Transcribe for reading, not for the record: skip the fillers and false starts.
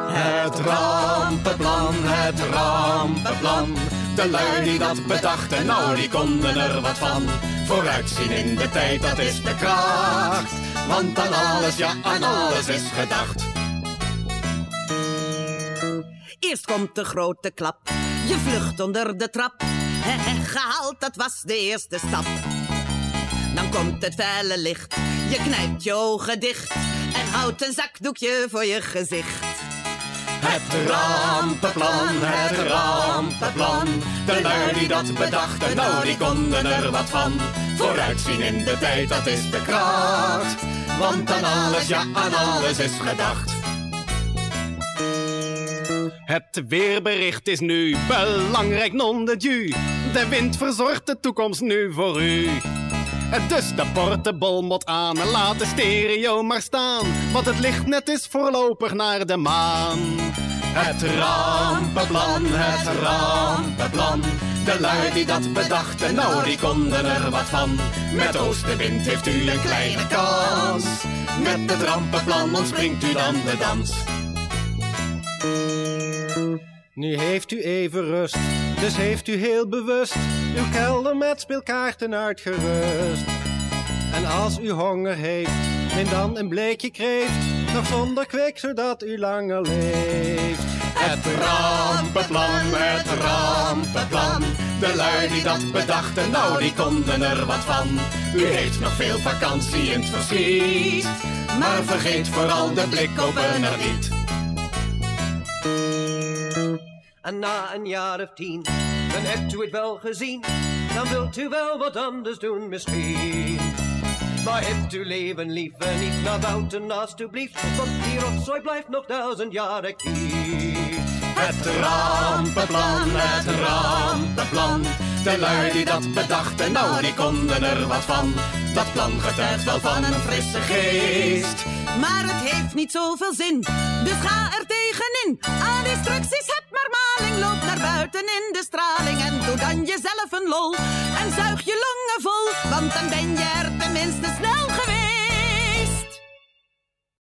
Het rampenplan, het rampenplan. De lui die dat bedachten, nou die konden er wat van. Vooruitzien in de tijd, dat is de kracht. Want aan alles, ja aan alles is gedacht. Eerst komt de grote klap, je vlucht onder de trap. Gehaald, dat was de eerste stap. Dan komt het felle licht, je knijpt je ogen dicht en houdt een zakdoekje voor je gezicht. Het rampenplan, het rampenplan. De lui die dat bedachten, nou die konden er wat van. Vooruitzien in de tijd, dat is de kracht. Want aan alles, ja aan alles is gedacht. Het weerbericht is nu belangrijk non de ju. De wind verzorgt de toekomst nu voor u. Dus de portable moet aan en laat de stereo maar staan. Want het licht net is voorlopig naar de maan. Het rampenplan, het rampenplan. De lui die dat bedachten, nou die konden er wat van. Met oostenwind heeft u een kleine kans. Met het rampenplan ontspringt u dan de dans. Nu heeft u even rust, dus heeft u heel bewust uw kelder met speelkaarten uitgerust. En als u honger heeft, neem dan een bleekje kreeft, nog zonder kwik, zodat u langer leeft. Het rampenplan, het rampenplan. De lui die dat bedachten, nou die konden er wat van. U heeft nog veel vakantie in het verschiet, maar vergeet vooral de blikopener niet. En na een jaar of 10, dan hebt u het wel gezien. Dan wilt u wel wat anders doen misschien. Maar hebt u leven liever niet naar buiten alstublieft. Want die rotzooi blijft nog 1000 jaar actief. Het rampenplan, het rampenplan. De lui die dat bedachten, nou die konden er wat van. Dat plan getuigt wel van een frisse geest. Maar het heeft niet zoveel zin, dus ga er tegenin. Aan instructies heb maar maling, loop naar buiten in de straling. En doe dan jezelf een lol en zuig je longen vol, want dan ben je er tenminste snel geweest.